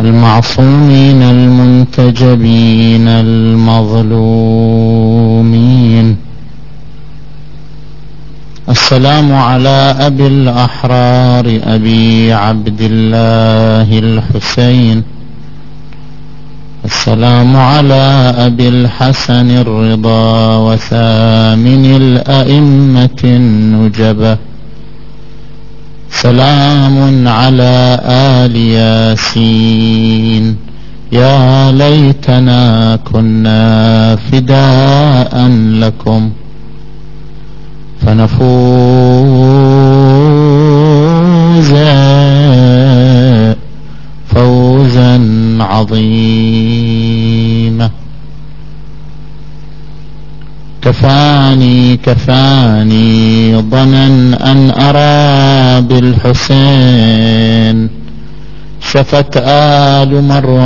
المعصومين المنتجبين المظلومين. السلام على أبي الأحرار أبي عبد الله الحسين. السلام على أبي الحسن الرضا وثامن الأئمة النجبة. سلام على آل ياسين. يا ليتنا كنا فداء لكم فنفوز فوزا عظيما. كفاني ظنا أن أرى بالحسين شفت آل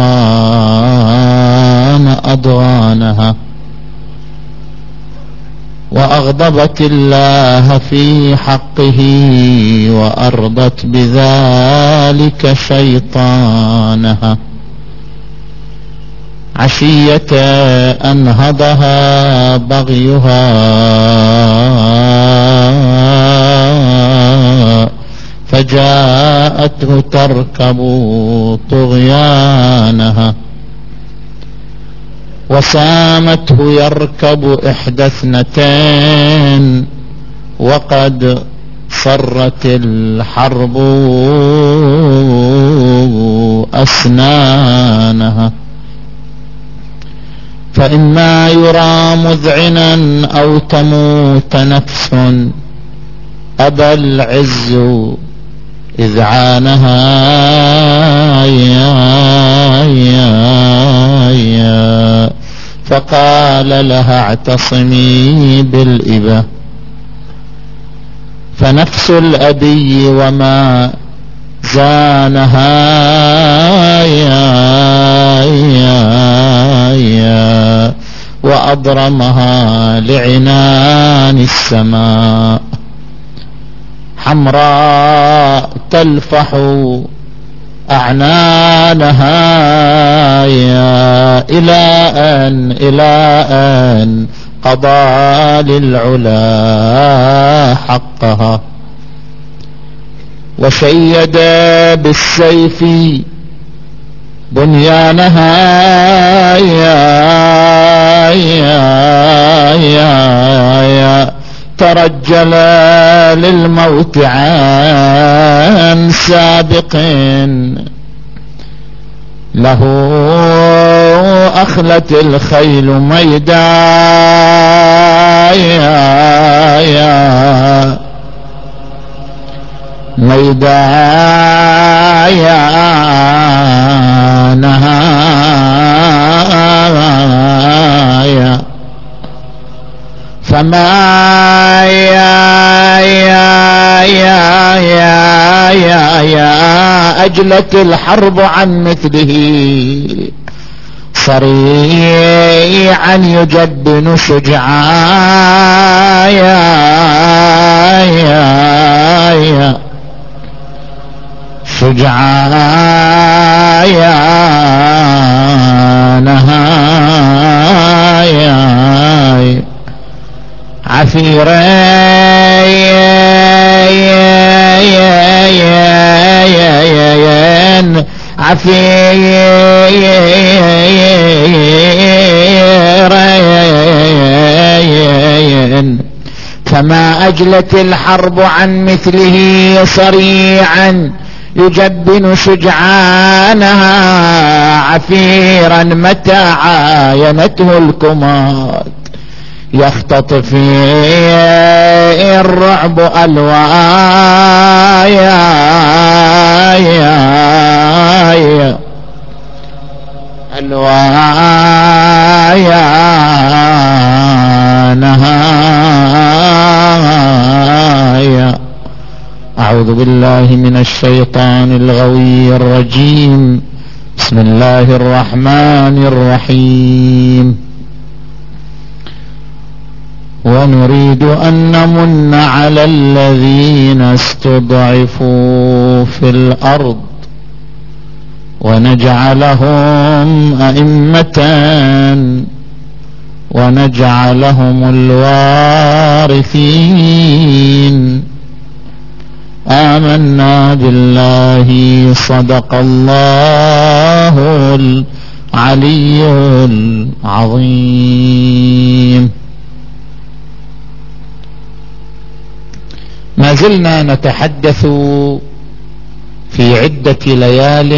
مروان أضغانها، وأغضبت الله في حقه وأرضت بذلك شيطانها. عشية أنهضها بغيها فجاءته تركب طغيانها، وسامته يركب إحدى اثنتين وقد صرت الحرب أسنانها. فإما يرى مذعنا أو تموت نفس أبى العز إذعانها. فقال لها اعتصمي بالإبة، فنفس الأبي وما زانها. وأضرمها لعنان السماء حمراء تلفح أعنانها. إلى أن قضى للعلا حقها، وشيد بالسيف بنيانها. ترجل للموت عن سابق له أخلت الخيل ميدانها. فما أجلت الحرب عن مثله صريعا يجبن شجعانها. عفيرين فما أجلت الحرب عن مثله صريعا يجبن شجعانها. عفيرا متى عاينته الكمات يختطف الرعب ألوايانها. أعوذ بالله من الشيطان الغوي الرجيم. بسم الله الرحمن الرحيم. ونريد أن نمن على الذين استضعفوا في الأرض ونجعلهم أئمة ونجعلهم الوارثين. آمنا بالله. صدق الله العلي العظيم. ما زلنا نتحدث في عدة ليال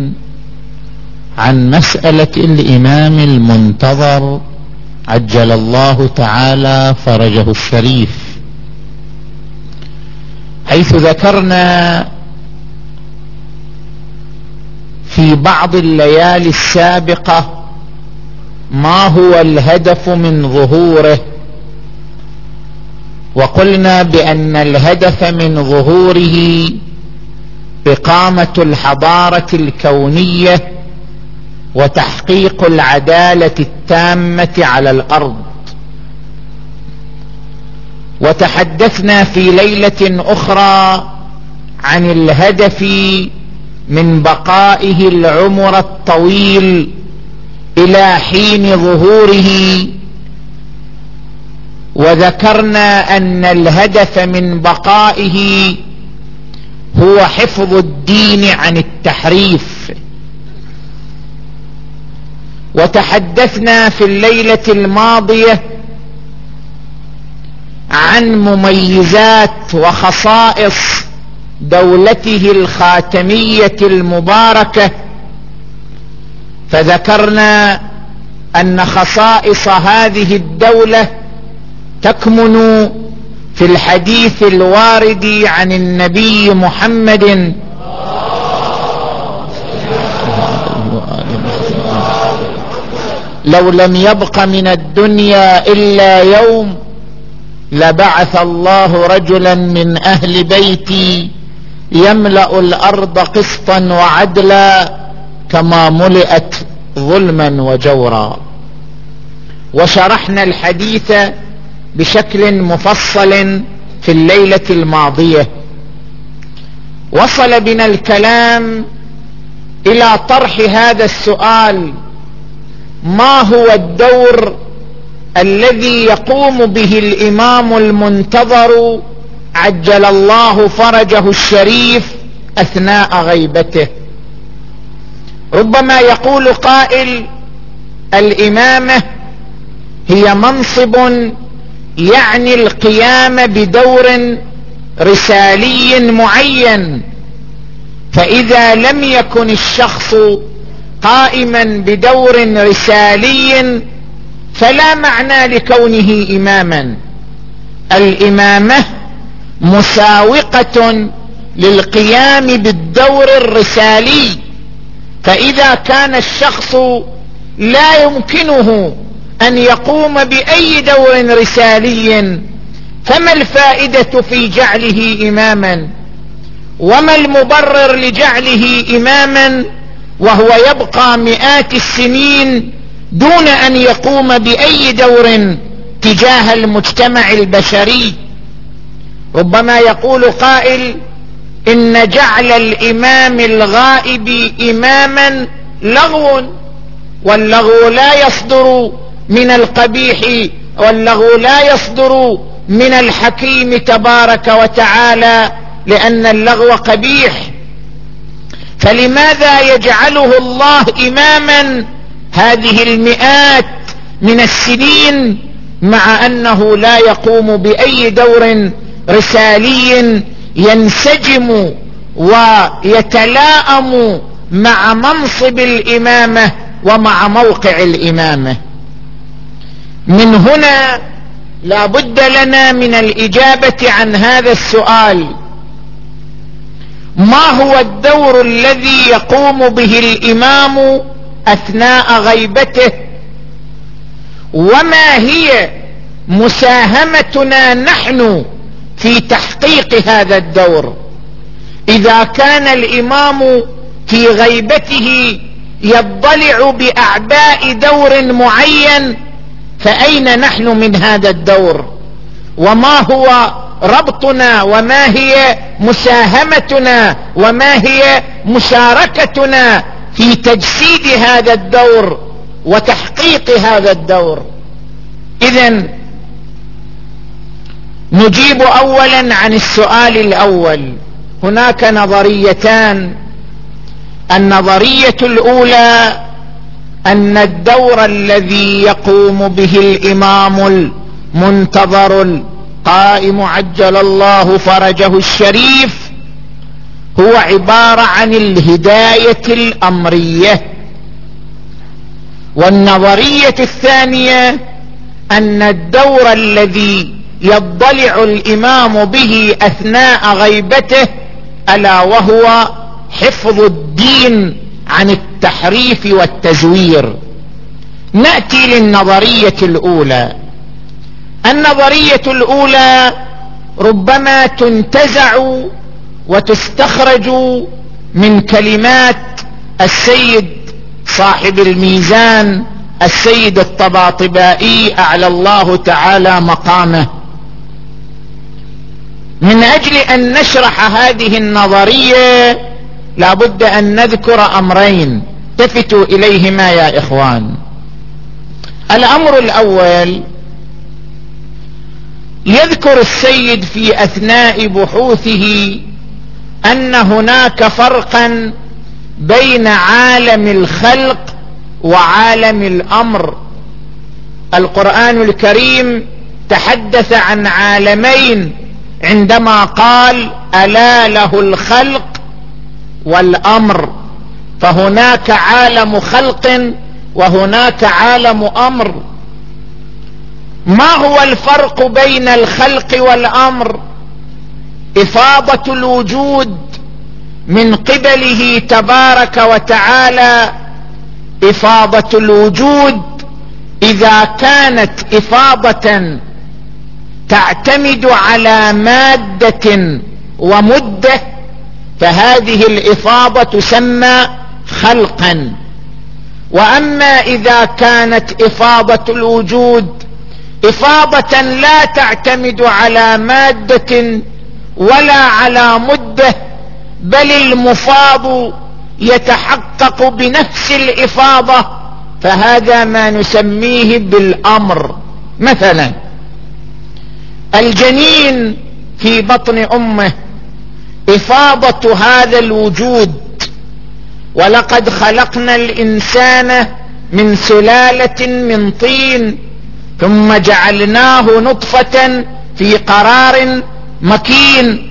عن مسألة الإمام المنتظر عجل الله تعالى فرجه الشريف، حيث ذكرنا في بعض الليالي السابقة ما هو الهدف من ظهوره، وقلنا بأن الهدف من ظهوره إقامة الحضارة الكونية وتحقيق العدالة التامة على الأرض. وتحدثنا في ليلة أخرى عن الهدف من بقائه العمر الطويل إلى حين ظهوره، وذكرنا أن الهدف من بقائه هو حفظ الدين عن التحريف. وتحدثنا في الليلة الماضية عن مميزات وخصائص دولته الخاتمية المباركة، فذكرنا أن خصائص هذه الدولة تكمن في الحديث الوارد عن النبي محمد لو لم يبق من الدنيا إلا يوم لبعث الله رجلا من أهل بيتي يملأ الأرض قسطا وعدلا كما ملئت ظلما وجورا. وشرحنا الحديث بشكل مفصل في الليلة الماضية. وصل بنا الكلام إلى طرح هذا السؤال: ما هو الدور الذي يقوم به الإمام المنتظر عجل الله فرجه الشريف أثناء غيبته؟ ربما يقول قائل: الإمامة هي منصب يعني القيام بدور رسالي معين، فإذا لم يكن الشخص قائما بدور رسالي فلا معنى لكونه إماما. الإمامة مساوقة للقيام بالدور الرسالي، فإذا كان الشخص لا يمكنه أن يقوم بأي دور رسالي فما الفائدة في جعله إماما؟ وما المبرر لجعله إماما وهو يبقى مئات السنين دون أن يقوم بأي دور تجاه المجتمع البشري؟ ربما يقول قائل: إن جعل الإمام الغائب إماما لغو، واللغو لا يصدر من القبيح، واللغو لا يصدر من الحكيم تبارك وتعالى، لأن اللغو قبيح. فلماذا يجعله الله إماما هذه المئات من السنين مع أنه لا يقوم بأي دور رسالي ينسجم ويتلائم مع منصب الإمامة ومع موقع الإمامة؟ من هنا لا بد لنا من الإجابة عن هذا السؤال: ما هو الدور الذي يقوم به الإمام أثناء غيبته؟ وما هي مساهمتنا نحن في تحقيق هذا الدور؟ إذا كان الإمام في غيبته يضلع بأعباء دور معين، فأين نحن من هذا الدور؟ وما هو ربطنا؟ وما هي مساهمتنا؟ وما هي مشاركتنا في تجسيد هذا الدور وتحقيق هذا الدور. إذن نجيب أولا عن السؤال الأول. هناك نظريتان. النظرية الأولى أن الدور الذي يقوم به الإمام المنتظر القائم عجل الله فرجه الشريف هو عبارة عن الهداية الأمرية. والنظرية الثانية أن الدور الذي يضلع الإمام به أثناء غيبته ألا وهو حفظ الدين عن التحريف والتزوير. نأتي للنظرية الأولى. النظرية الأولى ربما تنتزع وتستخرج من كلمات السيد صاحب الميزان السيد الطباطبائي أعلى الله تعالى مقامه. من أجل أن نشرح هذه النظرية لابد أن نذكر أمرين التفتوا إليهما يا إخوان. الأمر الأول، يذكر السيد في أثناء بحوثه أن هناك فرقا بين عالم الخلق وعالم الأمر. القرآن الكريم تحدث عن عالمين عندما قال ألا له الخلق والأمر، فهناك عالم خلق وهناك عالم أمر. ما هو الفرق بين الخلق والأمر؟ إفاضة الوجود من قبله تبارك وتعالى. إفاضة الوجود إذا كانت إفاضة تعتمد على مادة ومدة فهذه الإفاضة تسمى خلقا. وأما إذا كانت إفاضة الوجود إفاضة لا تعتمد على مادة ولا على مدة بل المفاض يتحقق بنفس الإفاضة فهذا ما نسميه بالأمر. مثلا الجنين في بطن أمه إفاضة هذا الوجود. ولقد خلقنا الإنسان من سلالة من طين ثم جعلناه نطفة في قرار مكين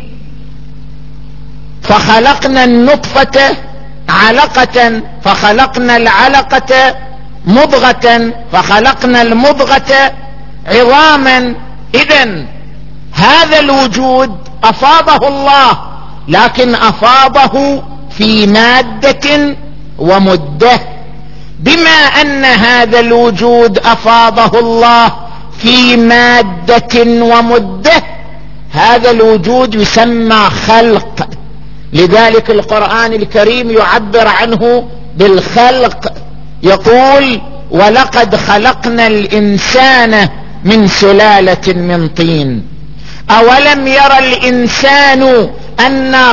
فخلقنا النطفة علقة فخلقنا العلقة مضغة فخلقنا المضغة عظاما. إذن هذا الوجود أفاضه الله لكن أفاضه في مادة ومدة. بما أن هذا الوجود أفاضه الله في مادة ومدة هذا الوجود يسمى خلق. لذلك القرآن الكريم يعبر عنه بالخلق، يقول ولقد خلقنا الإنسان من سلالة من طين. أولم يرى الإنسان أنا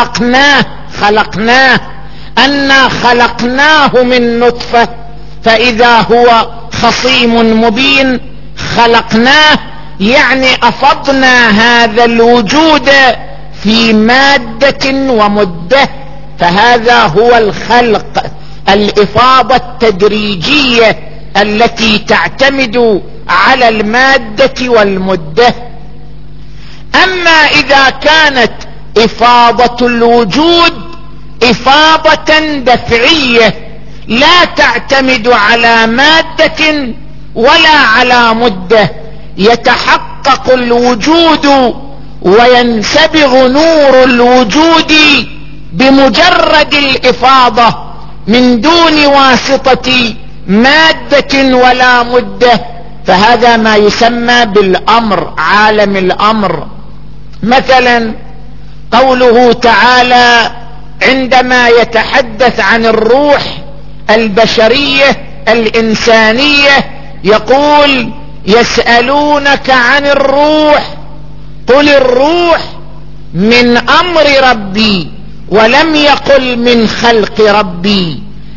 خلقناه من نطفة فإذا هو خصيم مبين. خلقناه يعني أفضنا هذا الوجود في مادة ومدة فهذا هو الخلق، الإفاضة التدريجية التي تعتمد على المادة والمدة. أما إذا كانت إفاضة الوجود إفاضة دفعية لا تعتمد على مادة ولا على مدة يتحقق الوجود وينسبغ نور الوجود بمجرد الإفاضة من دون واسطة مادة ولا مدة فهذا ما يسمى بالأمر، عالم الأمر. مثلا قوله تعالى عندما يتحدث عن الروح البشرية الإنسانية يقول يسألونك عن الروح قل الروح من أمر ربي ولم يقل من خلق ربي.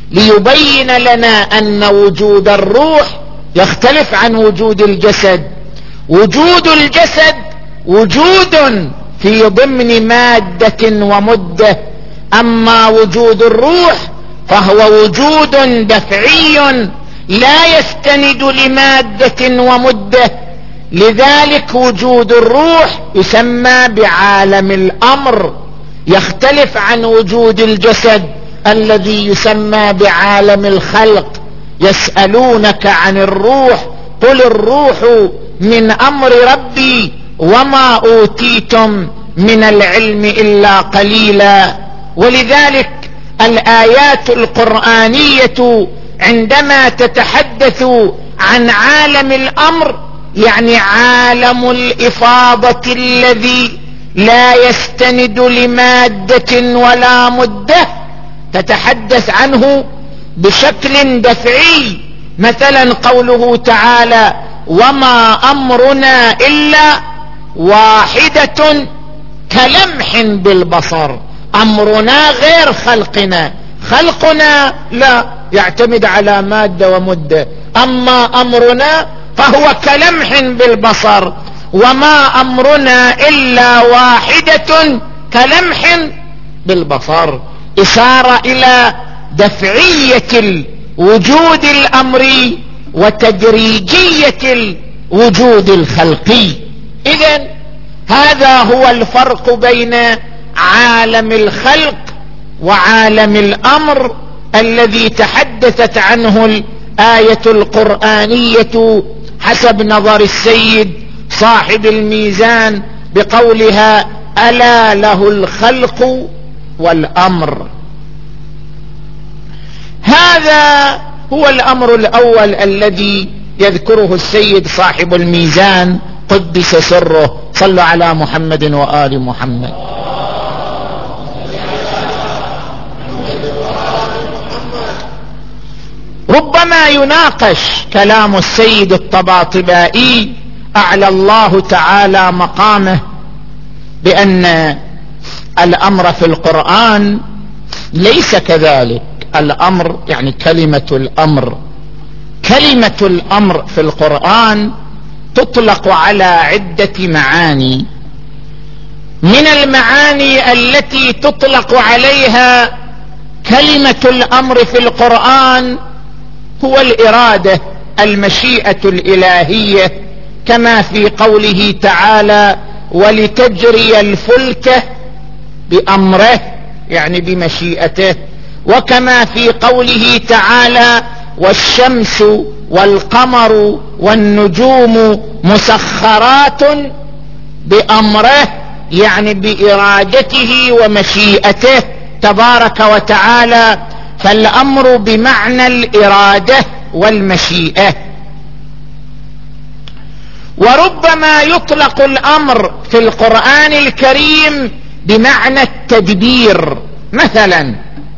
ليبين لنا أن وجود الروح يختلف عن وجود الجسد. وجود الجسد وجود في ضمن مادة ومدة، أما وجود الروح فهو وجود دفعي لا يستند لمادة ومدة. لذلك وجود الروح يسمى بعالم الأمر، يختلف عن وجود الجسد الذي يسمى بعالم الخلق. يسألونك عن الروح قل الروح من أمر ربي وما أوتيتم من العلم إلا قليلا. ولذلك الآيات القرآنية عندما تتحدث عن عالم الأمر يعني عالم الإفاضة الذي لا يستند لمادة ولا مدة، تتحدث عنه بشكل دفعي. مثلا قوله تعالى وما أمرنا إلا واحدة كلمح بالبصر. أمرنا غير خلقنا، خلقنا لا يعتمد على مادة ومدة، أما أمرنا فهو كلمح بالبصر. وما أمرنا إلا واحدة كلمح بالبصر، إشارة إلى دفعية الوجود الأمري وتدريجية الوجود الخلقي. إذن هذا هو الفرق بين عالم الخلق وعالم الأمر الذي تحدثت عنه الآية القرآنية حسب نظر السيد صاحب الميزان بقولها ألا له الخلق والأمر. هذا هو الأمر الأول الذي يذكره السيد صاحب الميزان قدس سره. صلوا على محمد وآل محمد. ربما يناقش كلام السيد الطباطبائي أعلى الله تعالى مقامه بأن الأمر في القرآن ليس كذلك. الأمر يعني كلمة الأمر، كلمة الأمر في القرآن تطلق على عدة معاني. من المعاني التي تطلق عليها كلمة الأمر في القرآن هو الإرادة، المشيئة الإلهية، كما في قوله تعالى ولتجري الفلك بأمره يعني بمشيئته، وكما في قوله تعالى والشمس والقمر والنجوم مسخرات بأمره يعني بإرادته ومشيئته تبارك وتعالى. فالأمر بمعنى الإرادة والمشيئة. وربما يطلق الأمر في القرآن الكريم بمعنى التدبير. مثلا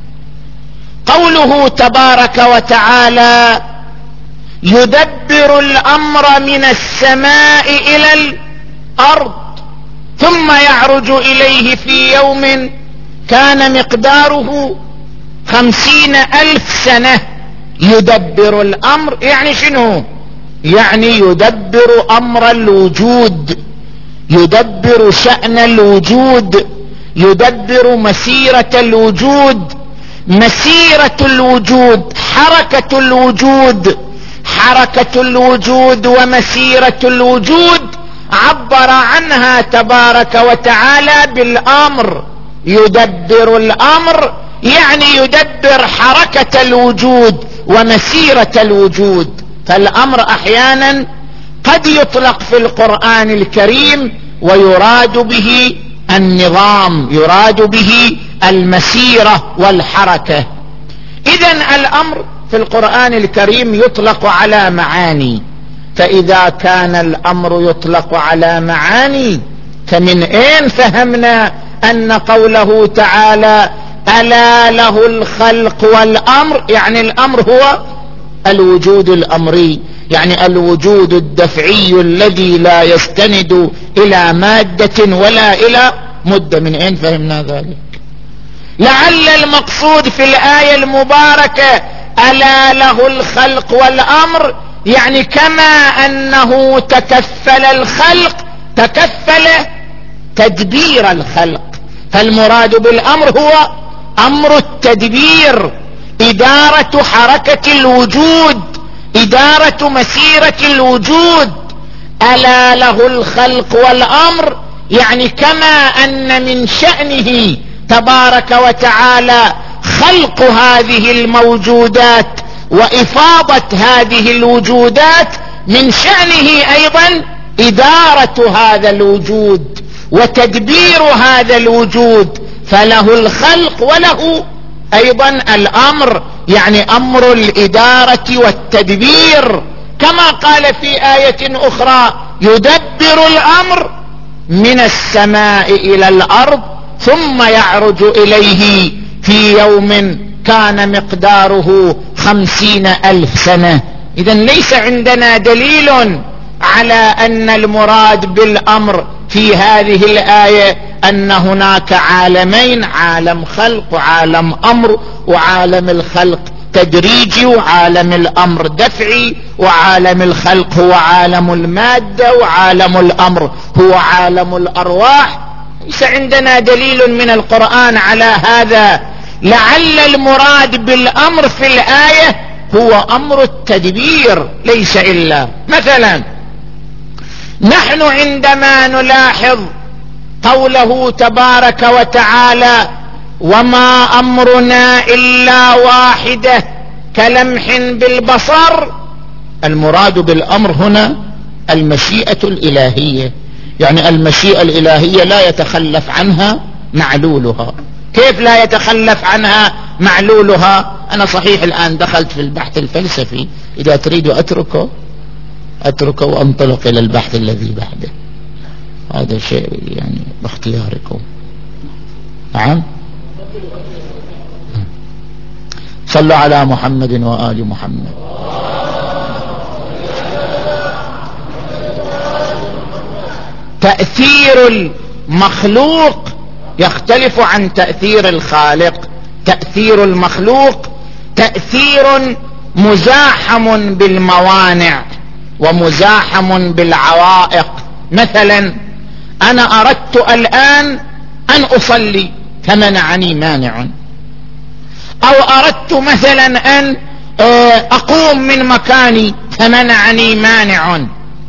قوله تبارك وتعالى يدبر الأمر من السماء إلى الأرض ثم يعرج إليه في يوم كان مقداره 50,000 سنة. يدبر الأمر يعني شنو؟ يعني يدبر أمر الوجود، يدبر شأن الوجود، يدبر مسيرة الوجود. مسيرة الوجود، حركة الوجود، حركة الوجود ومسيرة الوجود عبر عنها تبارك وتعالى بالأمر. يدبر الأمر يعني يدبر حركة الوجود ومسيرة الوجود. فالأمر أحيانا قد يطلق في القرآن الكريم ويراد به النظام، يراد به المسيرة والحركة. إذن الأمر في القرآن الكريم يطلق على معاني. فإذا كان الأمر يطلق على معاني فمن أين فهمنا أن قوله تعالى ألا له الخلق والأمر يعني الأمر هو الوجود الأمري، يعني الوجود الدفعي الذي لا يستند إلى مادة ولا إلى مدة. من أين فهمنا ذلك؟ لعل المقصود في الآية المباركة ألا له الخلق والأمر، يعني كما أنه تكفل الخلق تكفل تدبير الخلق. فالمراد بالأمر هو أمر التدبير، إدارة حركة الوجود، إدارة مسيرة الوجود. ألا له الخلق والأمر، يعني كما أن من شأنه تبارك وتعالى خلق هذه الموجودات وإفاضة هذه الوجودات، من شأنه أيضا إدارة هذا الوجود وتدبير هذا الوجود. فله الخلق وله أيضا الأمر، يعني أمر الإدارة والتدبير، كما قال في آية أخرى يدبر الأمر من السماء إلى الأرض ثم يعرج إليه في يوم كان مقداره 50,000 سنة. إذن ليس عندنا دليل على أن المراد بالأمر في هذه الآية أن هناك عالمين، عالم خلق وعالم أمر، وعالم الخلق تدريجي وعالم الأمر دفعي، وعالم الخلق هو عالم المادة وعالم الأمر هو عالم الأرواح. ليس عندنا دليل من القرآن على هذا. لعل المراد بالأمر في الآية هو أمر التدبير، ليس إلا. مثلا نحن عندما نلاحظ قوله تبارك وتعالى وما أمرنا إلا واحدة كلمح بالبصر، المراد بالأمر هنا المشيئة الإلهية، يعني المشيئة الإلهية لا يتخلف عنها معلولها. كيف لا يتخلف عنها معلولها؟ أنا صحيح الآن دخلت في البحث الفلسفي، إذا تريد أتركه وأنطلق إلى البحث الذي بعده، هذا شيء يعني باختياركم. نعم، صلوا على محمد وآل محمد. تأثير المخلوق يختلف عن تأثير الخالق. تأثير المخلوق تأثير مزاحم بالموانع ومزاحم بالعوائق. مثلا أنا أردت الآن أن أصلي فمنعني مانع، أو أردت مثلا أن أقوم من مكاني فمنعني مانع.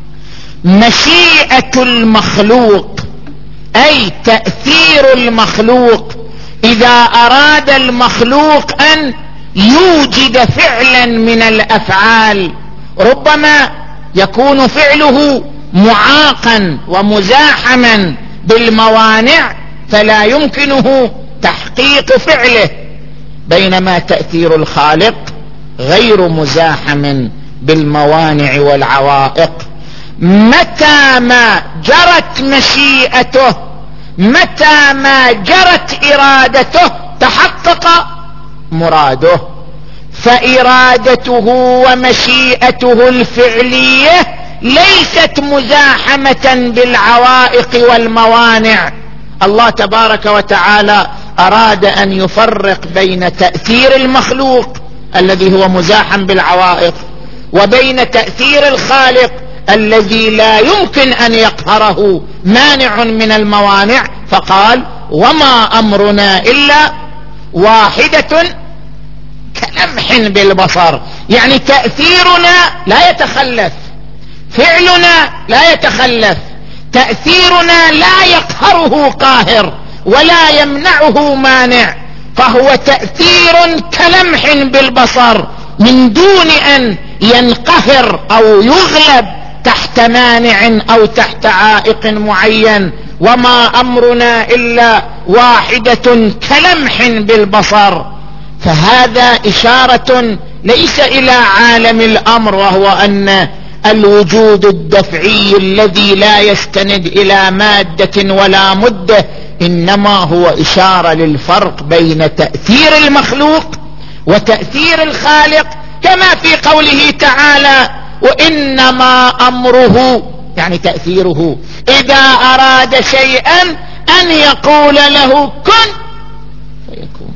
مشيئة المخلوق أي تأثير المخلوق، إذا أراد المخلوق أن يوجد فعلا من الأفعال ربما يكون فعله معاقا ومزاحما بالموانع فلا يمكنه تحقيق فعله، بينما تأثير الخالق غير مزاحم بالموانع والعوائق. متى ما جرت مشيئته، متى ما جرت إرادته، تحقق مراده. فإرادته ومشيئته الفعلية ليست مزاحمة بالعوائق والموانع. الله تبارك وتعالى أراد أن يفرق بين تأثير المخلوق الذي هو مزاحم بالعوائق وبين تأثير الخالق الذي لا يمكن أن يقهره مانع من الموانع، فقال وما أمرنا إلا واحدة كلمح بالبصر، يعني تأثيرنا لا يتخلف، فعلنا لا يتخلف، تأثيرنا لا يقهره قاهر ولا يمنعه مانع، فهو تأثير كلمح بالبصر من دون أن ينقهر أو يغلب تحت مانع أو تحت عائق معين. وما أمرنا إلا واحدة كلمح بالبصر. فهذا إشارة ليس إلى عالم الأمر، وهو أن الوجود الدفعي الذي لا يستند إلى مادة ولا مدة، إنما هو إشارة للفرق بين تأثير المخلوق وتأثير الخالق، كما في قوله تعالى وإنما أمره، يعني تأثيره إذا أراد شيئا أن يقول له كن فيكون.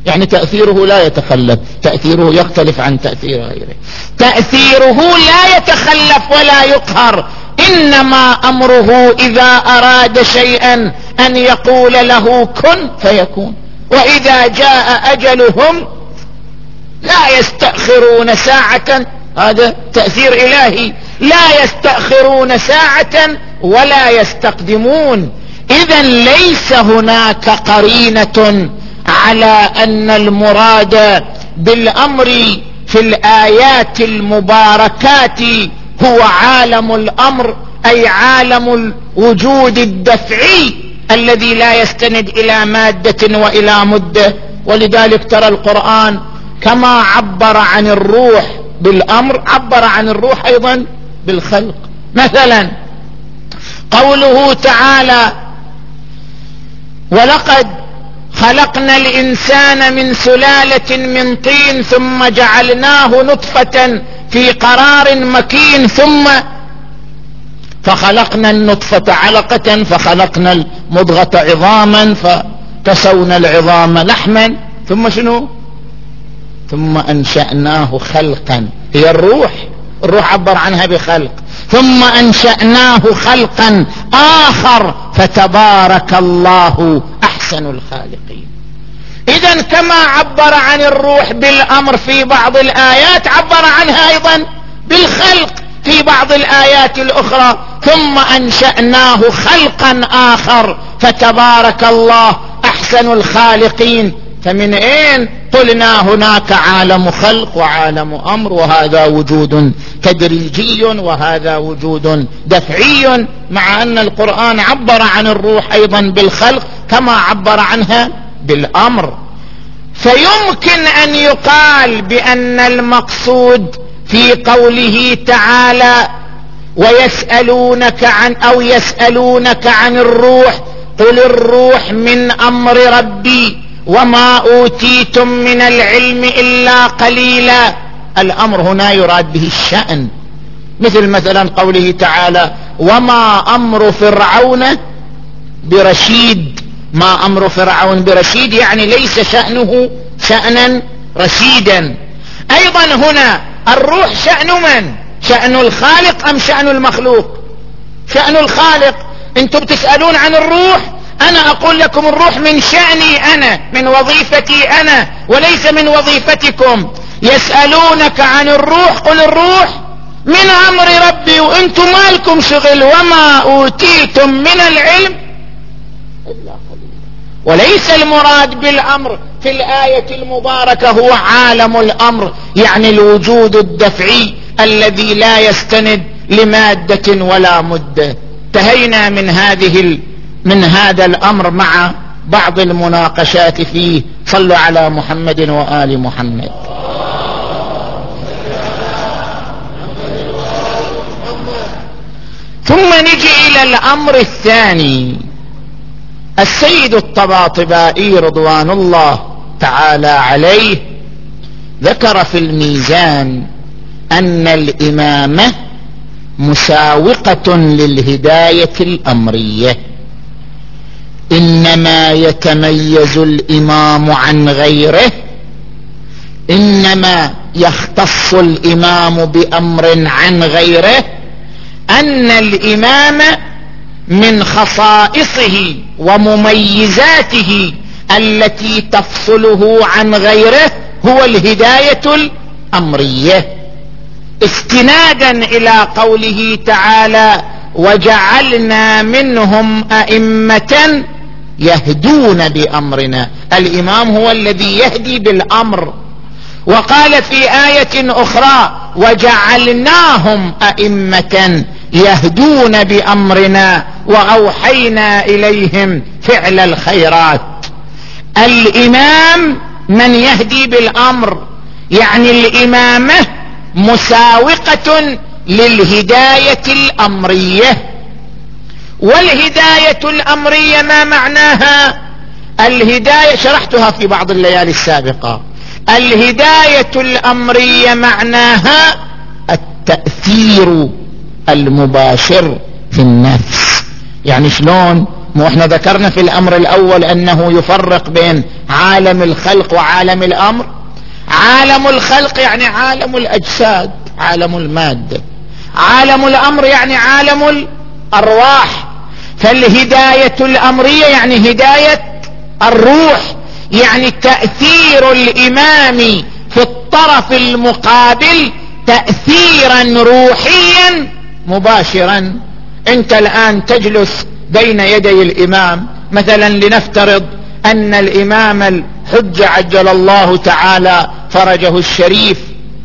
يعني تأثيره لا يتخلف، تأثيره يختلف عن تأثير غيره، تأثيره لا يتخلف ولا يقهر، إنما أمره إذا أراد شيئا أن يقول له كن فيكون، وإذا جاء أجلهم لا يستأخرون ساعة، هذا تأثير إلهي، لا يستأخرون ساعة ولا يستقدمون. إذن ليس هناك قرينة على أن المراد بالأمر في الآيات المباركات هو عالم الأمر، أي عالم الوجود الدفعي الذي لا يستند إلى مادة وإلى مدة. ولذلك ترى القرآن كما عبر عن الروح بالأمر عبر عن الروح أيضا بالخلق. مثلا قوله تعالى: ولقد خلقنا الإنسان من سلالة من طين ثم جعلناه نطفة في قرار مكين ثم فخلقنا النطفة علقة فخلقنا المضغة عظاما فكسونا العظام لحما ثم شنو؟ ثم أنشأناه خلقا. هي الروح عبر عنها بخلق. ثم أنشأناه خلقا آخر فتبارك الله أحسن الخالقين. إذن كما عبر عن الروح بالأمر في بعض الآيات عبر عنها أيضا بالخلق في بعض الآيات الأخرى. ثم أنشأناه خلقا آخر فتبارك الله أحسن الخالقين. فمن أين قلنا هناك عالم خلق وعالم أمر، وهذا وجود تدريجي وهذا وجود دفعي، مع أن القرآن عبر عن الروح أيضا بالخلق كما عبر عنها بالأمر. فيمكن أن يقال بأن المقصود في قوله تعالى: ويسألونك عن الروح قل الروح من أمر ربي وما أوتيتم من العلم إلا قليلا. الأمر هنا يراد به الشأن، مثلا قوله تعالى: وما أمر فرعون برشيد. ما أمر فرعون برشيد يعني ليس شأنه شأنا رشيدا. أيضا هنا الروح شأن من؟ شأن الخالق أم شأن المخلوق؟ شأن الخالق. انتم تسألون عن الروح، أنا أقول لكم الروح من شأني أنا، من وظيفتي أنا وليس من وظيفتكم. يسألونك عن الروح قل الروح من أمر ربي وانتم مالكم شغل، وما أوتيتم من العلم إلا قليلا. وليس المراد بالأمر في الآية المباركة هو عالم الأمر، يعني الوجود الدفعي الذي لا يستند لمادة ولا مدة. انتهينا من هذا الأمر مع بعض المناقشات فيه. صلوا على محمد وآل محمد. ثم نجي إلى الأمر الثاني. السيد الطباطبائي رضوان الله تعالى عليه ذكر في الميزان أن الإمامة مساوقة للهداية الأمرية، إنما يتميز الإمام عن غيره، إنما يختص الإمام بأمر عن غيره، أن الإمام من خصائصه ومميزاته التي تفصله عن غيره هو الهداية الأمرية، استنادا إلى قوله تعالى: وجعلنا منهم أئمة يهدون بأمرنا. الإمام هو الذي يهدي بالأمر. وقال في آية أخرى: وجعلناهم أئمة يهدون بأمرنا وأوحينا إليهم فعل الخيرات. الإمام من يهدي بالأمر، يعني الإمامة مساوقة للهداية الأمرية. والهداية الأمرية ما معناها؟ الهداية شرحتها في بعض الليالي السابقة. الهداية الأمرية معناها التأثير المباشر في النفس. يعني شلون مو احنا ذكرنا في الأمر الأول أنه يفرق بين عالم الخلق وعالم الأمر. عالم الخلق يعني عالم الأجساد، عالم المادة. عالم الأمر يعني عالم الأرواح. فالهداية الأمرية يعني هداية الروح، يعني تأثير الإمام في الطرف المقابل تأثيرا روحيا مباشرا. انت الآن تجلس بين يدي الإمام، مثلا لنفترض أن الإمام الحجة عجل الله تعالى فرجه الشريف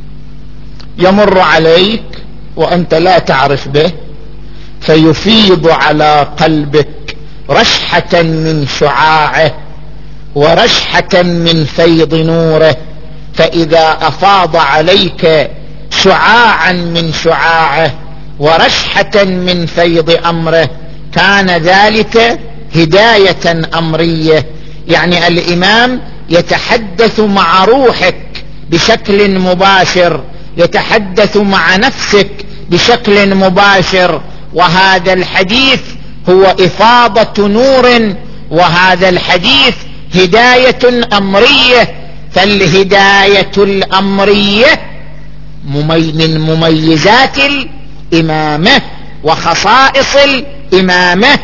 يمر عليك وأنت لا تعرف به، فيفيض على قلبك رشحة من شعاعه ورشحة من فيض نوره. فإذا أفاض عليك شعاعا من شعاعه ورشحة من فيض أمره كان ذلك هداية أمرية. يعني الإمام يتحدث مع روحك بشكل مباشر، يتحدث مع نفسك بشكل مباشر، وهذا الحديث هو إفاضة نور، وهذا الحديث هداية أمرية. فالهداية الأمرية من مميزات الإمامة وخصائص الإمامة.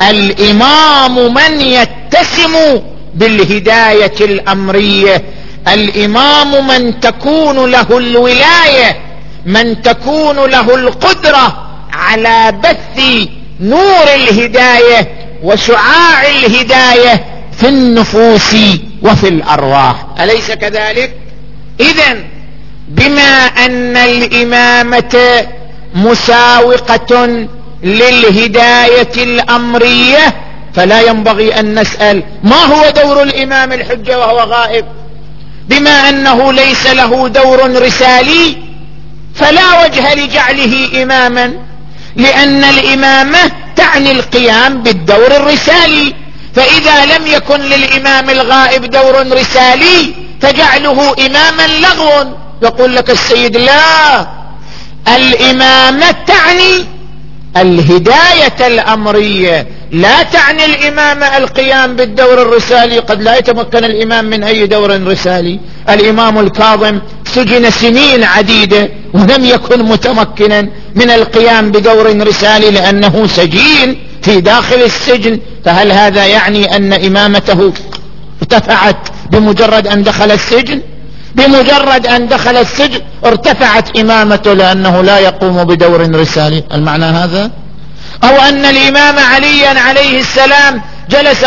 الإمام من يتسم بالهداية الأمرية، الإمام من تكون له الولاية، من تكون له القدرة على بث نور الهداية وشعاع الهداية في النفوس وفي الأرواح. أليس كذلك؟ إذن بما أن الإمامة مساوقة للهداية الأمرية، فلا ينبغي أن نسأل ما هو دور الإمام الحجة وهو غائب. بما أنه ليس له دور رسالي فلا وجه لجعله إماما، لأن الإمامة تعني القيام بالدور الرسالي. فإذا لم يكن للإمام الغائب دور رسالي فجعله إماما لغو. يقول لك السيد لا، الإمامة تعني الهداية الأمرية، لا تعني الإمامة القيام بالدور الرسالي. قد لا يتمكن الإمام من أي دور رسالي. الإمام الكاظم سجن سنين عديدة ولم يكن متمكنا من القيام بدور رسالي لأنه سجين في داخل السجن. فهل هذا يعني أن إمامته ارتفعت بمجرد أن دخل السجن؟ بمجرد أن دخل السجن ارتفعت إمامته لأنه لا يقوم بدور رسالي. المعنى هذا؟ أو أن الإمام عليا عليه السلام جلس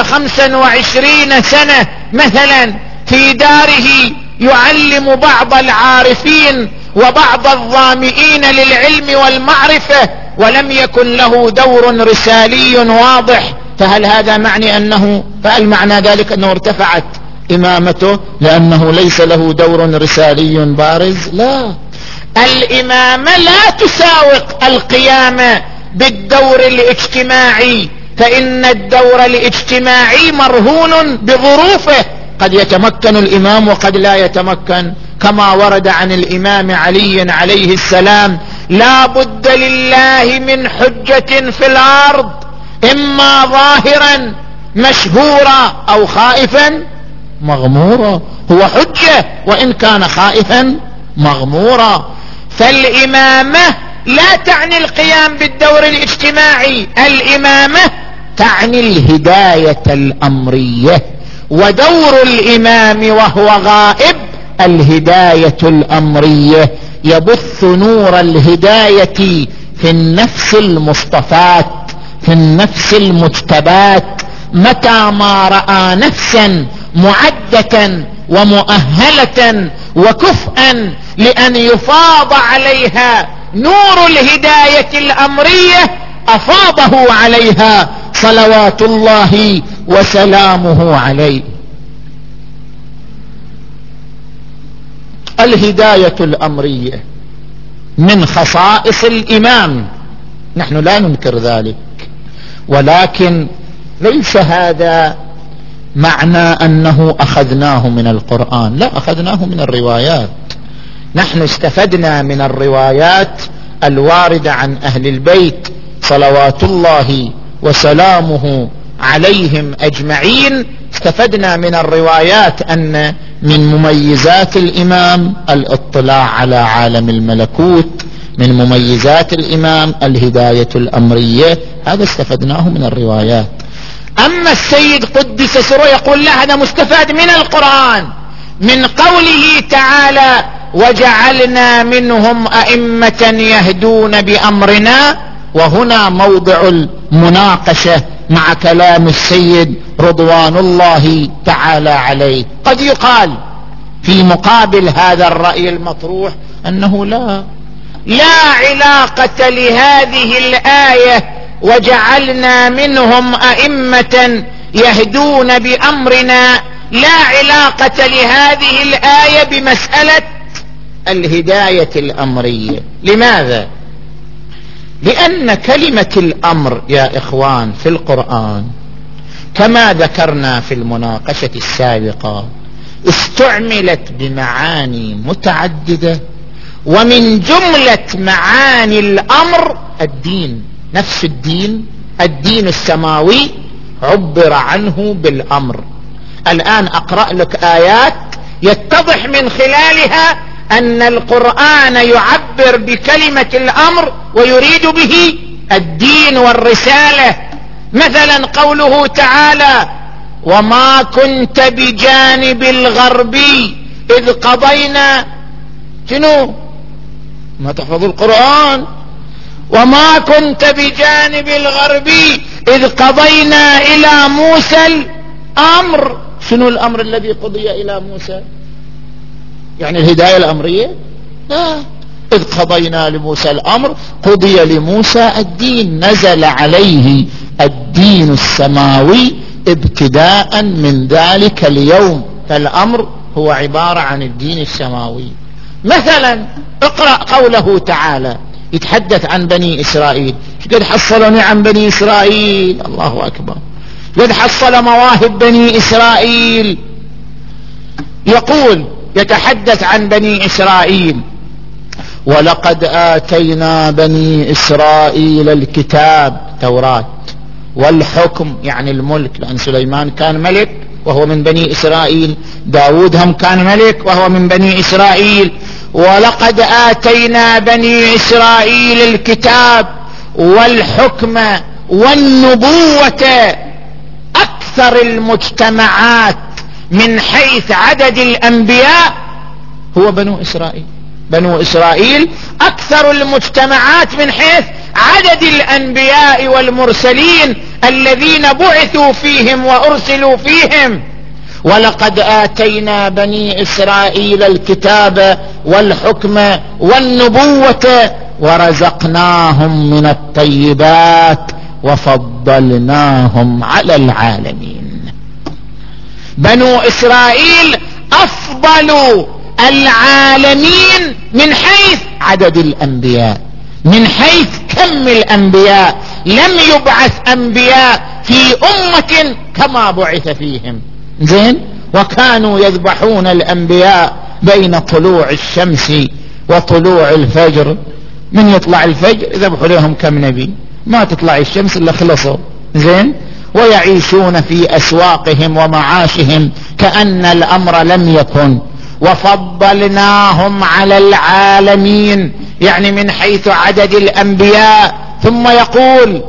25 سنة مثلا في داره يعلم بعض العارفين وبعض الظامئين للعلم والمعرفة ولم يكن له دور رسالي واضح. فهل هذا معني أنه، فهل معنى ذلك أنه ارتفعت إمامته لأنه ليس له دور رسالي بارز؟ لا، الإمامة لا تساوق القيام بالدور الاجتماعي، فإن الدور الاجتماعي مرهون بظروفه، قد يتمكن الإمام وقد لا يتمكن. كما ورد عن الإمام علي عليه السلام لا بد لله من حجة في الأرض، إما ظاهرا مشهورا أو خائفا مغمورا. هو حجة وإن كان خائفا مغمورا. فالإمامة لا تعني القيام بالدور الاجتماعي، الإمامة تعني الهداية الأمرية. ودور الإمام وهو غائب الهداية الأمرية، يبث نور الهداية في النفس المصطفات، في النفس المجتبات. متى ما رأى نفسا معدة ومؤهلة وكفءا لأن يفاض عليها نور الهداية الأمرية أفاضه عليها صلوات الله وسلامه عليه. الهداية الأمرية من خصائص الإمام، نحن لا ننكر ذلك، ولكن ليس هذا معنى أنه أخذناه من القرآن، لا، أخذناه من الروايات. نحن استفدنا من الروايات الواردة عن أهل البيت صلوات الله وسلامه عليهم أجمعين. استفدنا من الروايات أن من مميزات الإمام الاطلاع على عالم الملكوت، من مميزات الإمام الهداية الأمرية، هذا استفدناه من الروايات. أما السيد قدس سره يقول لا، هذا مستفاد من القرآن، من قوله تعالى وجعلنا منهم أئمة يهدون بأمرنا، وهنا موضع المناقشة مع كلام السيد رضوان الله تعالى عليه. قد يقال في مقابل هذا الرأي المطروح أنه لا علاقة لهذه الآية وجعلنا منهم أئمة يهدون بأمرنا، لا علاقة لهذه الآية بمسألة الهداية الأمرية. لماذا؟ لأن كلمة الأمر يا إخوان في القرآن كما ذكرنا في المناقشة السابقة استعملت بمعاني متعددة، ومن جملة معاني الأمر الدين، نفس الدين السماوي عبر عنه بالأمر. الآن أقرأ لك آيات يتضح من خلالها أن القرآن يعبر بكلمة الأمر ويريد به الدين والرسالة. مثلا قوله تعالى وما كنت بجانب الغربي إذ قضينا، شنو؟ ما تحفظ القرآن. وما كنت بجانب الغربي إذ قضينا إلى موسى الأمر. شنو الأمر الذي قضي إلى موسى؟ يعني الهداية الأمرية؟ لا. إذ قضينا لموسى الأمر، قضي لموسى الدين، نزل عليه الدين السماوي ابتداء من ذلك اليوم، فالأمر هو عبارة عن الدين السماوي. مثلا اقرأ قوله تعالى يتحدث عن بني إسرائيل، قد حصلوا نعم بني إسرائيل، الله أكبر، قد حصل مواهب بني إسرائيل. يقول يتحدث عن بني إسرائيل ولقد آتينا بني إسرائيل الكتاب توراة والحكم يعني الملك، لأن سليمان كان ملك وهو من بني إسرائيل، داود هم كان ملك وهو من بني إسرائيل. ولقد آتينا بني إسرائيل الكتاب والحكم والنبوة. أكثر المجتمعات من حيث عدد الأنبياء هو بنو إسرائيل. بنو إسرائيل أكثر المجتمعات من حيث عدد الأنبياء والمرسلين الذين بعثوا فيهم وأرسلوا فيهم. ولقد آتينا بني إسرائيل الكتاب والحكم والنبوة ورزقناهم من الطيبات وفضلناهم على العالمين. بنو إسرائيل أفضل العالمين من حيث عدد الأنبياء، من حيث كم الأنبياء. لم يبعث أنبياء في أمة كما بعث فيهم. زين، وكانوا يذبحون الأنبياء بين طلوع الشمس وطلوع الفجر. من يطلع الفجر يذبحوا لهم كم نبي، ما تطلع الشمس إلا خلصوا. زين، ويعيشون في أسواقهم ومعاشهم كأن الأمر لم يكن. وفضلناهم على العالمين يعني من حيث عدد الأنبياء. ثم يقول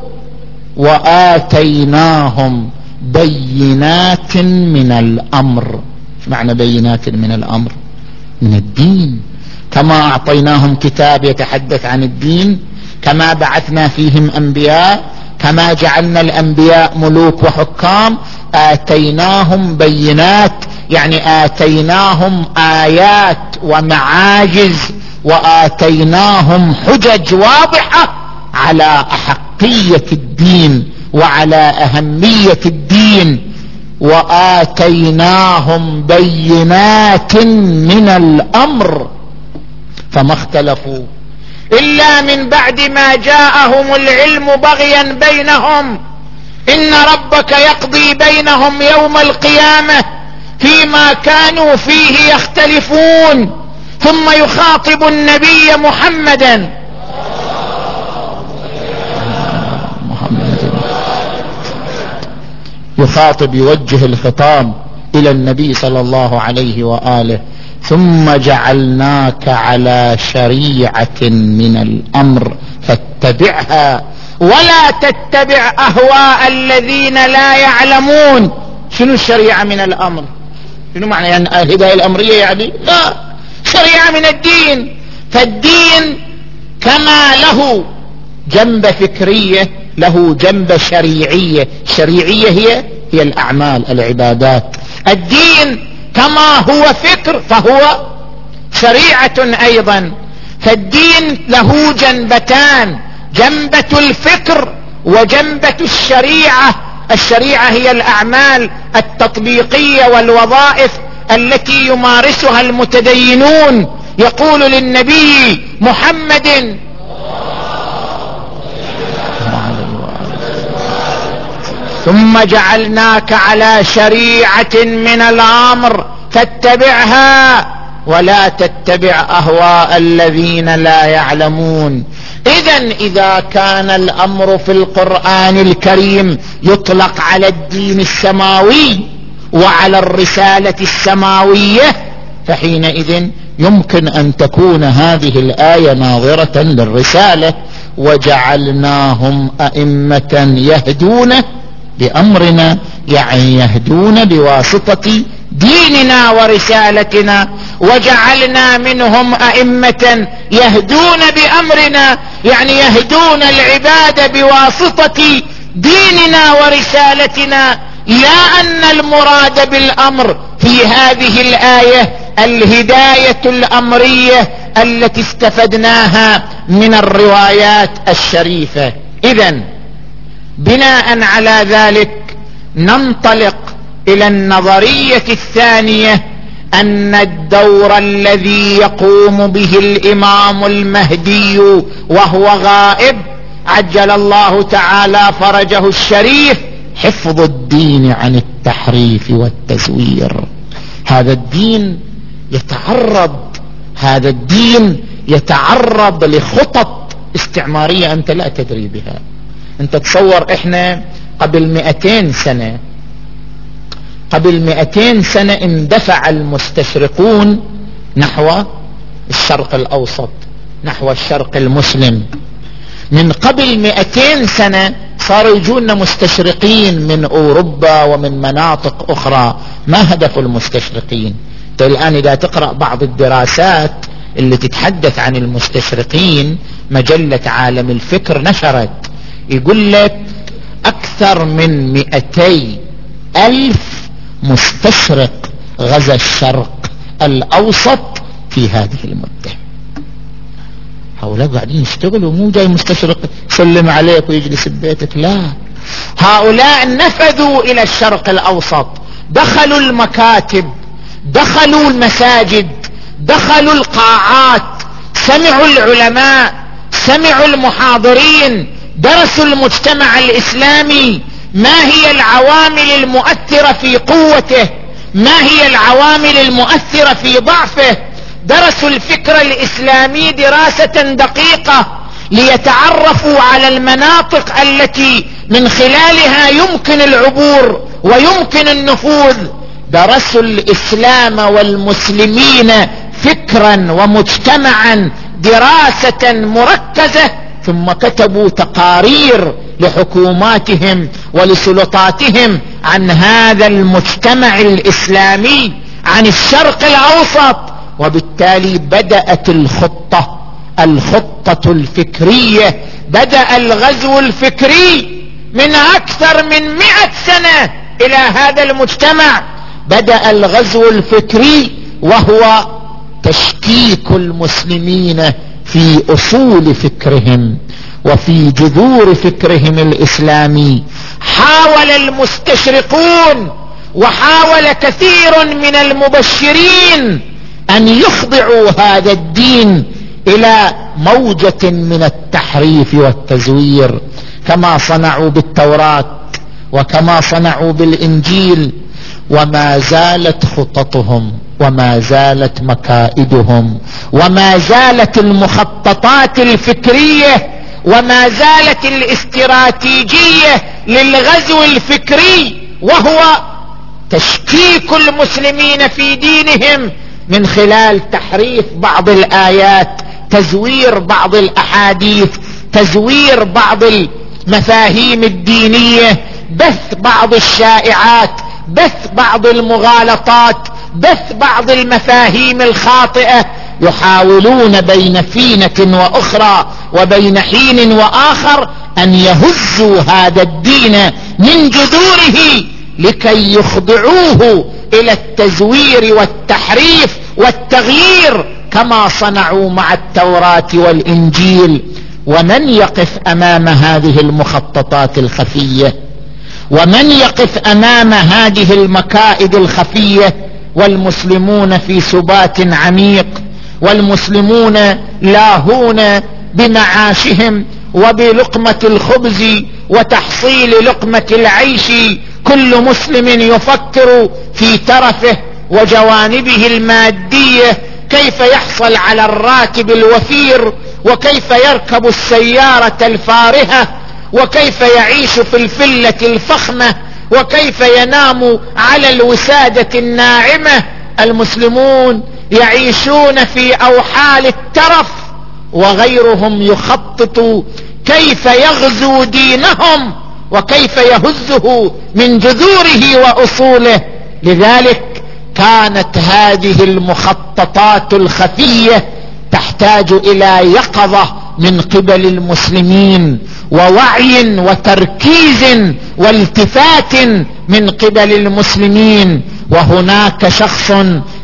وآتيناهم بينات من الأمر. ايش معنى بينات من الأمر؟ من الدين. كما أعطيناهم كتاب يتحدث عن الدين، كما بعثنا فيهم أنبياء، كما جعلنا الأنبياء ملوك وحكام، آتيناهم بينات يعني آتيناهم آيات ومعاجز، وآتيناهم حجج واضحة على أحقية الدين وعلى أهمية الدين. وآتيناهم بينات من الأمر فما اختلفوا إلا من بعد ما جاءهم العلم بغيا بينهم إن ربك يقضي بينهم يوم القيامة فيما كانوا فيه يختلفون. ثم يخاطب النبي محمدا يخاطب يوجه الخطاب إلى النبي صلى الله عليه وآله: ثم جعلناك على شريعة من الأمر فاتبعها ولا تتبع أهواء الذين لا يعلمون. شنو الشريعة من الأمر؟ شنو معنى يعني الهداية الأمرية؟ يعني لا، شريعة من الدين. فالدين كما له جنب فكرية له جنب شريعية. الشريعية هي الأعمال العبادات. الدين كما هو فكر فهو شريعة أيضا. فالدين له جنبتان: جنبة الفكر وجنبة الشريعة. الشريعة هي الأعمال التطبيقية والوظائف التي يمارسها المتدينون. يقول للنبي محمد: ثم جعلناك على شريعة من الأمر فاتبعها ولا تتبع أهواء الذين لا يعلمون. إذا كان الأمر في القرآن الكريم يطلق على الدين السماوي وعلى الرسالة السماوية، فحينئذ يمكن أن تكون هذه الآية ناظرة للرسالة: وجعلناهم أئمة يهدون بأمرنا، يعني يهدون بواسطة ديننا ورسالتنا. وجعلنا منهم أئمة يهدون بأمرنا، يعني يهدون العباد بواسطة ديننا ورسالتنا. لا أن المراد بالأمر في هذه الآية الهداية الأمرية التي استفدناها من الروايات الشريفة. إذن بناء على ذلك ننطلق إلى النظرية الثانية: أن الدور الذي يقوم به الإمام المهدي وهو غائب عجل الله تعالى فرجه الشريف حفظ الدين عن التحريف والتزوير. هذا الدين يتعرض لخطط استعمارية أنت لا تدري بها. أنت تصور إحنا قبل 200 سنة اندفع المستشرقون نحو الشرق الأوسط، نحو الشرق المسلم. من قبل 200 سنة صاروا يجون مستشرقين من أوروبا ومن مناطق أخرى. ما هدف المستشرقين؟ الآن إذا تقرأ بعض الدراسات اللي تتحدث عن المستشرقين، مجلة عالم الفكر نشرت، يقول لك أكثر من 200,000 مستشرق غزا الشرق الأوسط في هذه المدة. هؤلاء قاعدين يشتغلوا، مو جاي مستشرق يسلم عليك ويجلس ببيتك، لا، هؤلاء نفذوا إلى الشرق الأوسط، دخلوا المكاتب، دخلوا المساجد، دخلوا القاعات، سمعوا العلماء، سمعوا المحاضرين، درسوا المجتمع الإسلامي، ما هي العوامل المؤثرة في قوته، ما هي العوامل المؤثرة في ضعفه. درسوا الفكر الإسلامي دراسة دقيقة ليتعرفوا على المناطق التي من خلالها يمكن العبور ويمكن النفوذ. درسوا الإسلام والمسلمين فكرا ومجتمعا دراسة مركزة، ثم كتبوا تقارير لحكوماتهم ولسلطاتهم عن هذا المجتمع الإسلامي، عن الشرق الأوسط. وبالتالي بدأت الخطة الفكرية، بدأ الغزو الفكري من أكثر من 100 سنة إلى هذا المجتمع. بدأ الغزو الفكري وهو تشكيك المسلمين في أصول فكرهم وفي جذور فكرهم الإسلامي. حاول المستشرقون وحاول كثير من المبشرين أن يخضعوا هذا الدين إلى موجة من التحريف والتزوير، كما صنعوا بالتوراة وكما صنعوا بالإنجيل. وما زالت خططهم وما زالت مكائدهم وما زالت المخططات الفكرية وما زالت الاستراتيجية للغزو الفكري وهو تشكيك المسلمين في دينهم من خلال تحريف بعض الآيات، تزوير بعض الأحاديث، تزوير بعض المفاهيم الدينية، بث بعض الشائعات، بث بعض المغالطات، بث بعض المفاهيم الخاطئة. يحاولون بين فينة وأخرى وبين حين وآخر أن يهزوا هذا الدين من جذوره لكي يخضعوه إلى التزوير والتحريف والتغيير كما صنعوا مع التوراة والإنجيل. ومن يقف أمام هذه المخططات الخفية، ومن يقف أمام هذه المكائد الخفية، والمسلمون في سبات عميق، والمسلمون لاهون بمعاشهم وبلقمة الخبز وتحصيل لقمة العيش، كل مسلم يفكر في ترفه وجوانبه المادية، كيف يحصل على الراتب الوفير، وكيف يركب السيارة الفارهة، وكيف يعيش في الفلة الفخمة، وكيف ينام على الوسادة الناعمة. المسلمون يعيشون في أوحال الترف، وغيرهم يخطط كيف يغزو دينهم وكيف يهزه من جذوره وأصوله. لذلك كانت هذه المخططات الخفية تحتاج إلى يقظة من قبل المسلمين، ووعي وتركيز والتفات من قبل المسلمين. وهناك شخص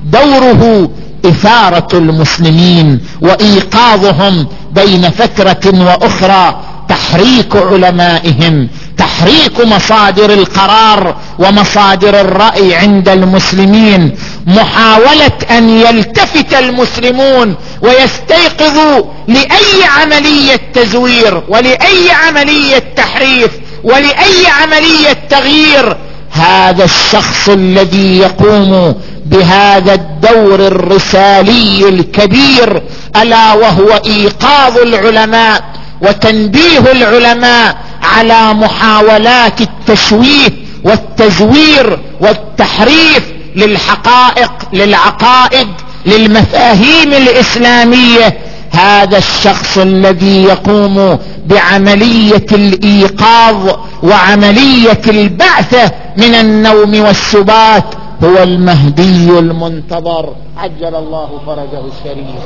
دوره إثارة المسلمين وإيقاظهم بين فترة وأخرى، تحريك علمائهم، تحريك مصادر القرار ومصادر الرأي عند المسلمين، محاولة أن يلتفت المسلمون ويستيقظوا لأي عملية تزوير ولأي عملية تحريف ولأي عملية تغيير. هذا الشخص الذي يقوم بهذا الدور الرسالي الكبير ألا وهو إيقاظ العلماء وتنبيه العلماء على محاولات التشويه والتزوير والتحريف للحقائق، للعقائد، للمفاهيم الإسلامية. هذا الشخص الذي يقوم بعملية الإيقاظ وعملية البعثة من النوم والسبات هو المهدي المنتظر عجل الله فرجه الشريف.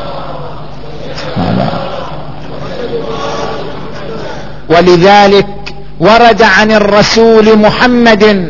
ولذلك ورد عن الرسول محمد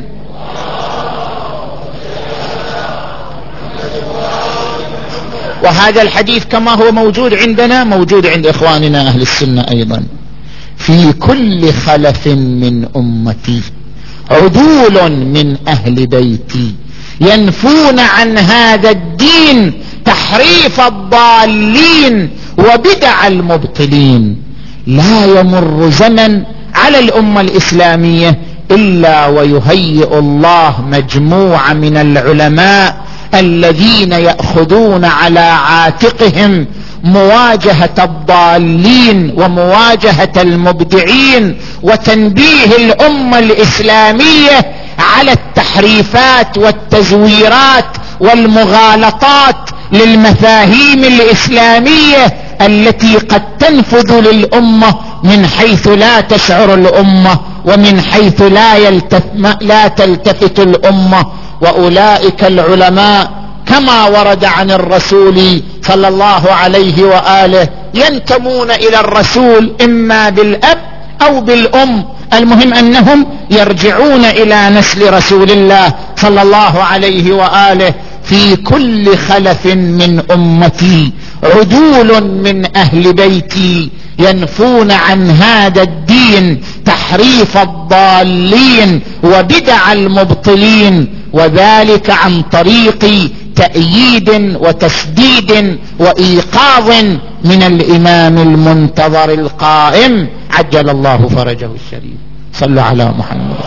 وهذا الحديث كما هو موجود عندنا موجود عند إخواننا أهل السنة أيضا: في كل خلف من أمتي عدول من أهل بيتي ينفون عن هذا الدين تحريف الضالين وبدع المبطلين. لا يمر زمن على الأمة الإسلامية إلا ويهيئ الله مجموعة من العلماء الذين يأخذون على عاتقهم مواجهة الضالين ومواجهة المبدعين وتنبيه الأمة الإسلامية على التحريفات والتزويرات والمغالطات للمفاهيم الإسلامية التي قد تنفذ للأمة من حيث لا تشعر الأمة ومن حيث لا تلتفت الأمة. وأولئك العلماء كما ورد عن الرسول صلى الله عليه وآله ينتمون إلى الرسول إما بالأب أو بالأم، المهم أنهم يرجعون إلى نسل رسول الله صلى الله عليه وآله. في كل خلف من أمتي عدول من أهل بيتي ينفون عن هذا الدين تحريف الضالين وبدع المبطلين، وذلك عن طريق تأييد وتسديد وإيقاظ من الإمام المنتظر القائم عجل الله فرجه الشريف. صلوا على محمد.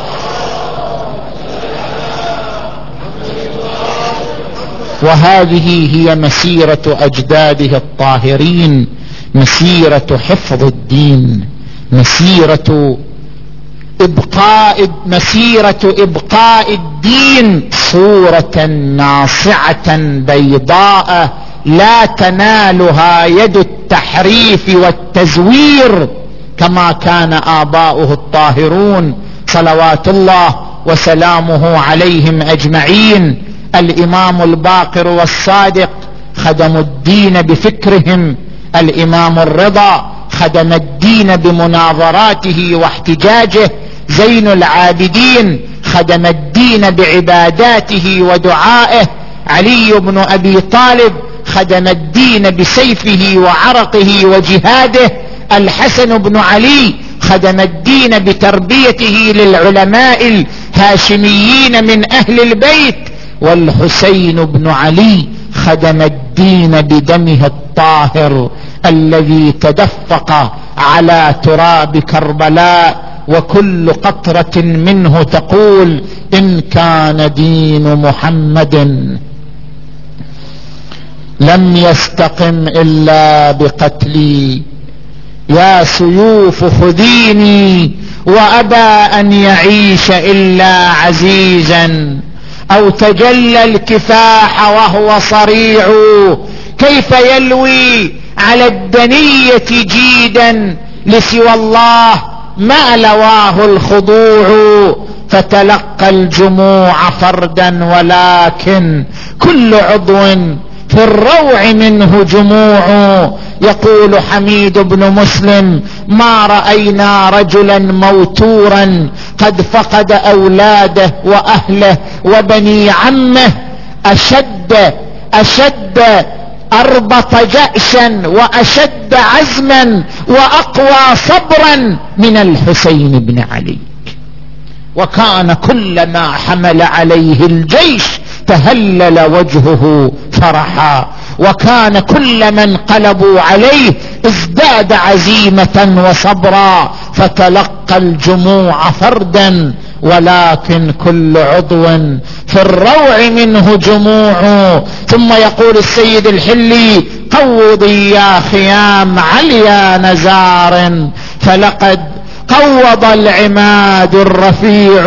وهذه هي مسيرة أجداده الطاهرين، مسيرة حفظ الدين، مسيرة مسيرة إبقاء الدين صورة ناصعة بيضاء لا تنالها يد التحريف والتزوير كما كان آباؤه الطاهرون صلوات الله وسلامه عليهم أجمعين. الإمام الباقر والصادق خدموا الدين بفكرهم، الإمام الرضا خدم الدين بمناظراته واحتجاجه، زين العابدين خدم الدين بعباداته ودعائه، علي بن أبي طالب خدم الدين بسيفه وعرقه وجهاده، الحسن بن علي خدم الدين بتربيته للعلماء الهاشميين من أهل البيت، والحسين بن علي خدم الدين بدمه الطاهر الذي تدفق على تراب كربلاء، وكل قطرة منه تقول إن كان دين محمد لم يستقم إلا بقتلي، يا سيوف خذيني وأبى أن يعيش إلا عزيزا، أو تجلى الكفاح وهو صريع، كيف يلوي على الدنية جيدا لسوى الله ما لواه الخضوع، فتلقى الجموع فردا ولكن كل عضو في الروع منه جموع. يقول حميد بن مسلم ما رأينا رجلا موتورا قد فقد أولاده وأهله وبني عمه أشد أربط جأشا وأشد عزما وأقوى صبرا من الحسين بن علي، وكان كلما حمل عليه الجيش تهلل وجهه فرحا، وكان كلما انقلبوا عليه ازداد عزيمة وصبرا، فتلقى الجموع فردا ولكن كل عضو في الروع منه جموع. ثم يقول السيد الحلي قوضي يا خيام عليا نزار، فلقد قوض العماد الرفيع،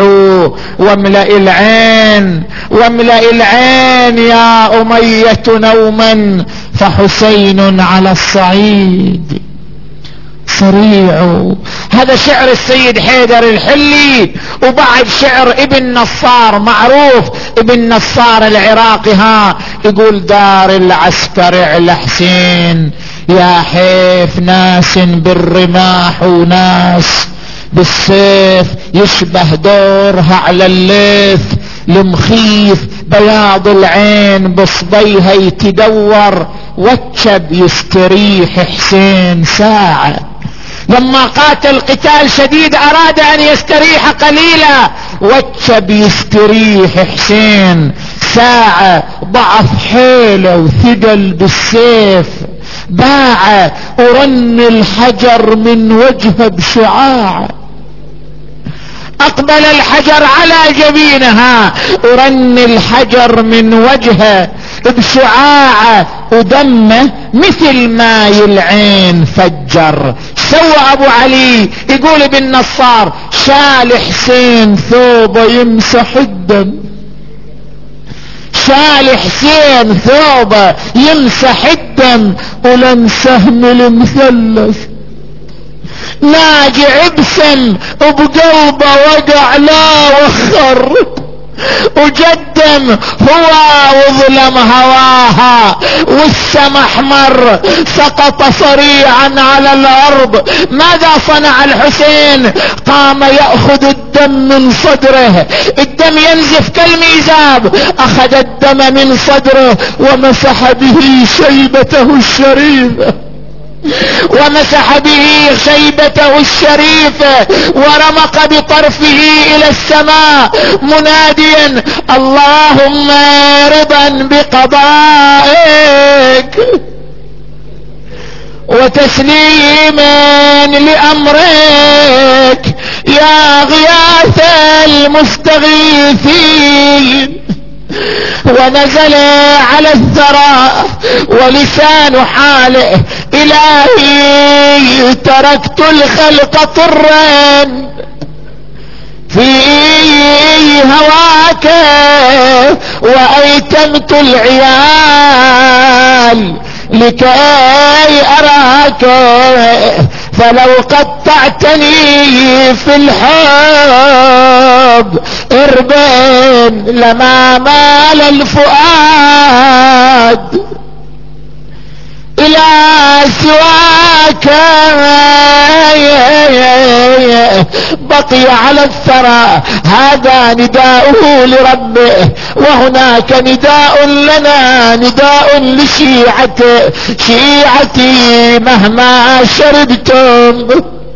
واملأ العين يا أمية نوما، فحسين على الصعيد صريع. هذا شعر السيد حيدر الحلي. وبعد شعر ابن نصار معروف، ابن نصار العراقي يقول دار العسكر على حسين، يا حيف ناس بالرماح وناس بالسيف، يشبه دورها على الليث المخيف، بياض العين بصبيها يتدور، واتشب يستريح حسين ساعة. لما قاتل قتال شديد أراد أن يستريح قليلا، واتشب يستريح حسين ساعة، ضعف حيله وثقل بالسيف، باع ورن الحجر من وجهه بشعاع، أقبل الحجر على جبينها ورن الحجر من وجهه بشعاعه، ودمه مثل ماء العين فجر. سوى أبو علي يقول ابن نصار شال حسين ثوبه يمسح الدم، شال حسين ثوبه يمسح الدم، ولم سهم المثلث ناجع بسم وبقلبه وقع لا وخر، وجدم هو وظلم هواها، والسما احمر سقط صريعا على الارض. ماذا صنع الحسين؟ قام يأخذ الدم من صدره، الدم ينزف كالميزاب، اخذ الدم من صدره ومسح به شيبته الشريفة، ومسح به شيبته الشريفة، ورمق بطرفه الى السماء مناديا اللهم رضا بقضائك وتسليما لامرك يا غياث المستغيثين. ونزل على الثرى ولسان حاله إلهي تركت الخلق طرا في هواك وأيتمت العيال لكي أراك، فلو قطعتني في الحب إربا لما مال الفؤاد إلى سواك، بقي على الثرى هذا نداؤه لربه، وهناك نداء لنا، نداء لشيعته، شيعتي مهما شربتم.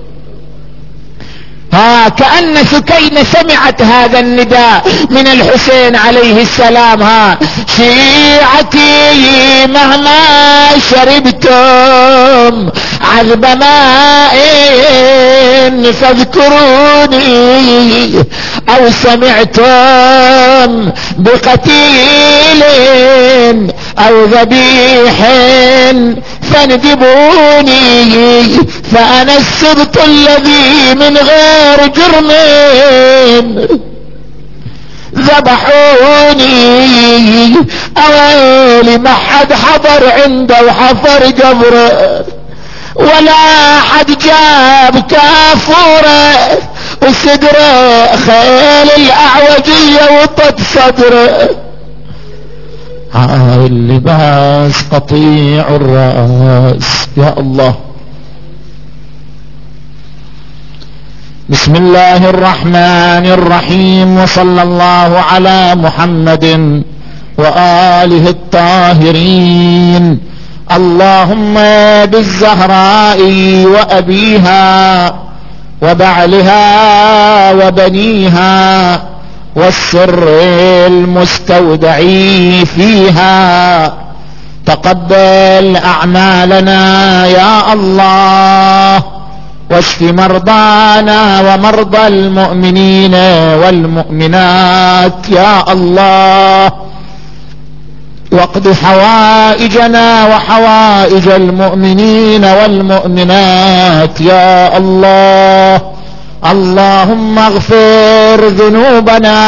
كأن سكينة سمعت هذا النداء من الحسين عليه السلام. شيعتي مهما شربتم عذب ماء فاذكروني، أو سمعتم بقتيل أو ذبيح فاندبوني، فأنا السبط الذي من غير جرم ذبحوني. أويلي ما حد حضر عنده وحفر قبره، ولا حد جاب كافوره وصدره خيل الأعوجية وطد صدره. اللباس قطيع الرأس. يا الله. بسم الله الرحمن الرحيم، وصلى الله على محمد وآله الطاهرين. اللهم بالزهراء وأبيها وبعلها وبنيها والسر المستودع فيها تقبل أعمالنا يا الله، واشف مرضانا ومرضى المؤمنين والمؤمنات يا الله، واقض حوائجنا وحوائج المؤمنين والمؤمنات يا الله. اللهم اغفر ذنوبنا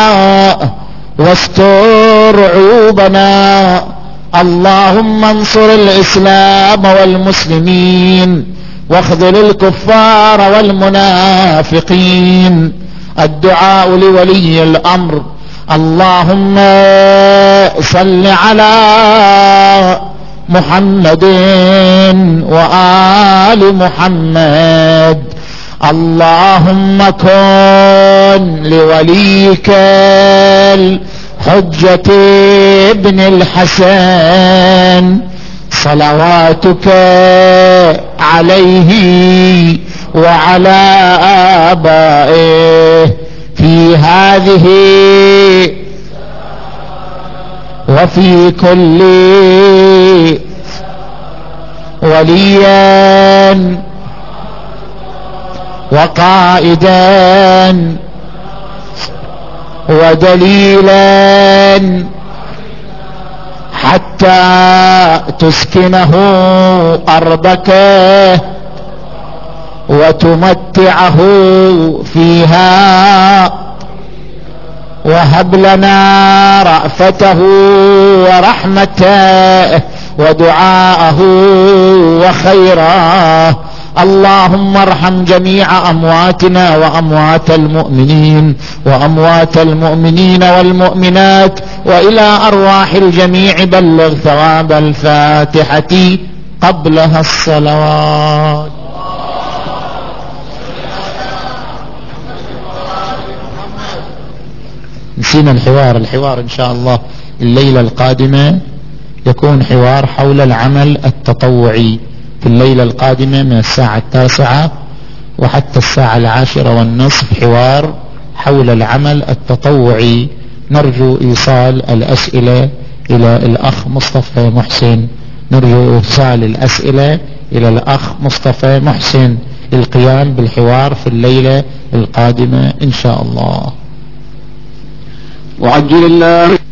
واستر عيوبنا. اللهم انصر الإسلام والمسلمين واخذل الكفار والمنافقين. الدعاء لولي الأمر. اللهم صل على محمد وآل محمد. اللهم كن لوليك الحجة ابن الحسن صلواتك عليه وعلى آبائه في هذه وفي كل وليا وقائدا ودليلا حتى تسكنه أرضك وتمتعه فيها، وهب لنا رأفته ورحمته ودعاءه وخيراه. اللهم ارحم جميع أمواتنا وأموات المؤمنين وأموات المؤمنين والمؤمنات، وإلى أرواح الجميع بلغ ثواب الفاتحة قبلها الصلوات. نسينا الحوار إن شاء الله الليلة القادمة يكون حوار حول العمل التطوعي في الليلة القادمة من الساعة 9 وحتى الساعة 10:30 حوار حول العمل التطوعي. نرجو إيصال الأسئلة إلى الأخ مصطفى محسن، نرجو إرسال الأسئلة إلى الأخ مصطفى محسن للقيام بالحوار في الليلة القادمة إن شاء الله. وعجل الله